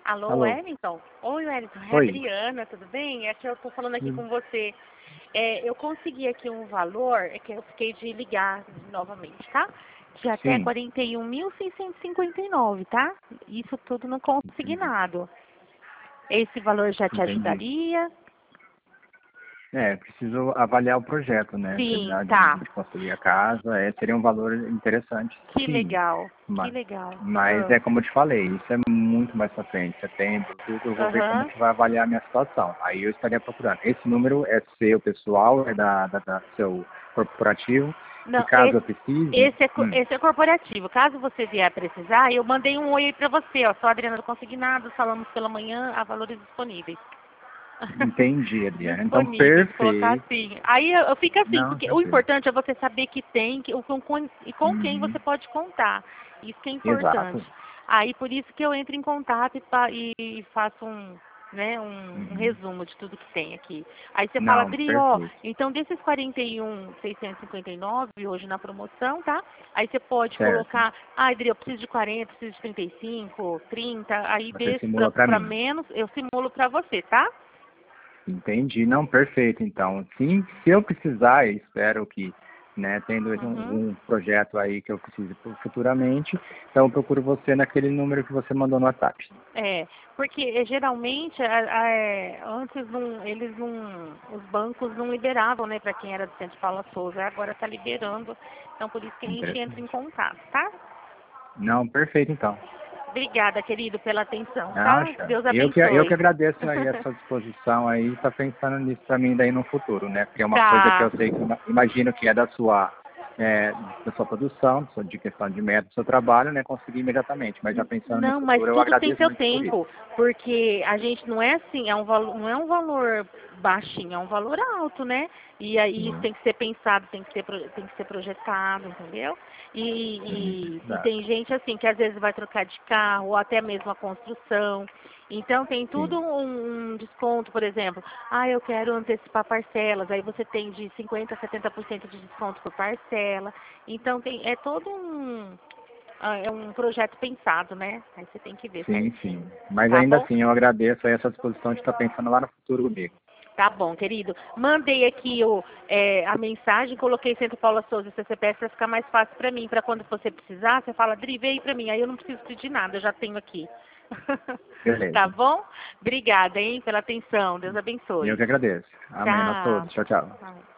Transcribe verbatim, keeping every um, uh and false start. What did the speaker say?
Alô, Alô. Wellington? Oi, Wellington, é a Oi. Adriana, tudo bem? É que eu tô falando aqui Hum. com você. É, eu consegui aqui um valor, é que eu fiquei de ligar novamente, tá? De até Sim. quarenta e um mil seiscentos e cinquenta e nove, tá? Isso tudo no consignado. Esse valor já te Entendi. ajudaria? É, preciso avaliar o projeto, né? Sim, Terminar de, tá. de construir a casa, é, seria um valor interessante, Que sim. legal, que Mas, legal. mas Ah, é como eu te falei, isso é muito mais pra frente, setembro, tudo, eu vou ver como Aham. que vai avaliar a minha situação. Aí eu estaria procurando. Esse número é seu pessoal, é da, da, da seu corporativo, e Não, caso esse, eu precise, esse, é, co- hum, esse é corporativo. Caso você vier precisar, eu mandei um oi aí pra você, ó. Sou a Adriana do Consignado, falamos pela manhã a valores disponíveis. entendi, Adriana. Então, Disponíveis, colocar perfeito. assim. Aí eu, eu fico assim, Não, porque o tranquilo. importante é você saber que tem que, o com, com- e com quem Uhum. você pode contar. Isso que é importante. Exato. Aí por isso que eu entro em contato e, fa- e faço um, né, um, um Uhum. resumo de tudo que tem aqui. Aí você fala, Não, Adri, ó, perfeito. então desses quarenta e um mil seiscentos e cinquenta e nove hoje na promoção, tá? Aí você pode Certo. colocar, ah, Adri, eu preciso de quarenta, preciso de trinta e cinco, trinta, aí Você desse simula para para mim. menos, eu simulo para você, tá? Entendi. Não, perfeito. Então, sim, se eu precisar, eu espero que, né, tendo Uhum. um, um projeto aí que eu precise fu- futuramente, então eu procuro você naquele número que você mandou no WhatsApp. É, porque eh, geralmente a- a- é, antes não, eles não, os bancos não liberavam, né, para quem era do Centro Paula Souza, agora está liberando, então por isso que a gente entra em Interessante. contato, tá? Não, perfeito então. Obrigada, querido, pela atenção, tá? Acha? Deus Eu que, eu que abençoe. agradeço aí a sua disposição aí, tá pensando nisso para mim daí no futuro, né? Porque é uma coisa que eu Tá. sei que ima- imagino que é da sua, é, da sua produção, sua- de questão de método do seu trabalho, né? Conseguir imediatamente, mas já N- pensando no Não, mas futuro, eu tudo tem agradeço seu muito por isso. tempo, porque a gente não é assim, é um valor, não é um valor baixinho, é um valor alto, né? E aí isso Sim, tem que ser pensado, tem que ser, pro- tem que ser projetado, entendeu? E, sim, e, e verdade. tem gente assim que às vezes vai trocar de carro, ou até mesmo a construção. Então tem tudo Sim, um, um desconto, por exemplo. Ah, eu quero antecipar parcelas, aí você tem de cinquenta a setenta por cento de desconto por parcela. Então tem, é todo um ah, é um projeto pensado, né? Aí você tem que ver sim, certinho. sim. Mas Tá ainda bom? assim, eu agradeço aí essa disposição de estar pensando lá no futuro comigo. Tá bom, querido. Mandei aqui o, é, a mensagem, coloquei Centro Paula Souza e C C P S para ficar mais fácil para mim, para quando você precisar, você fala, Dri, vem aí para mim. Aí eu não preciso pedir nada, eu já tenho aqui. Tá Beleza. bom? Obrigada, hein, pela atenção. Deus Eu abençoe. que agradeço. Amém. Nós Tchau. todos. Tchau, tchau. Tchau.